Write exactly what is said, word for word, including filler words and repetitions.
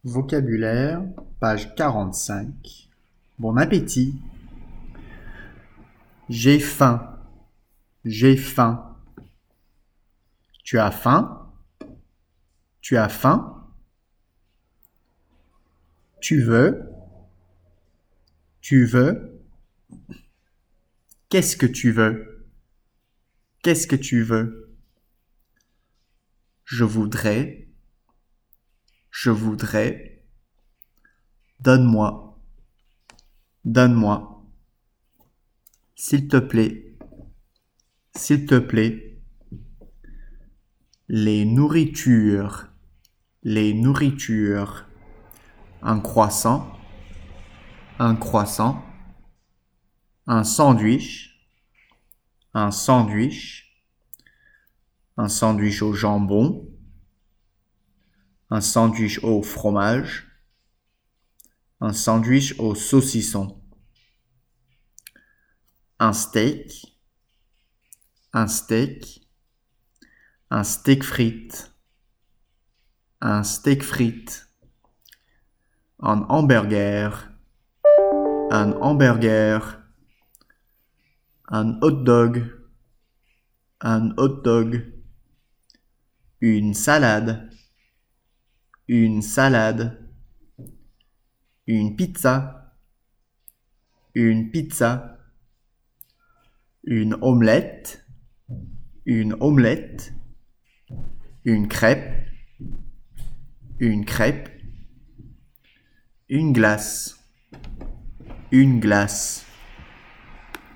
Vocabulaire, page quarante-cinq. Bon appétit. J'ai faim. J'ai faim. Tu as faim? Tu as faim? Tu veux? Tu veux? Qu'est-ce que tu veux? Qu'est-ce que tu veux? Je voudrais. Je voudrais. Donne-moi. Donne-moi. S'il te plaît. S'il te plaît. Les nourritures. Les nourritures. Un croissant. Un croissant. Un sandwich. Un sandwich. Un sandwich au jambon. Un sandwich au fromage. Un sandwich au saucisson. Un steak. Un steak. Un steak frites. Un steak frites. Un hamburger. Un hamburger. Un hot dog. Un hot dog. Une salade. Une salade. Une pizza. Une pizza. Une omelette. Une omelette. Une crêpe. Une crêpe. Une glace. Une glace.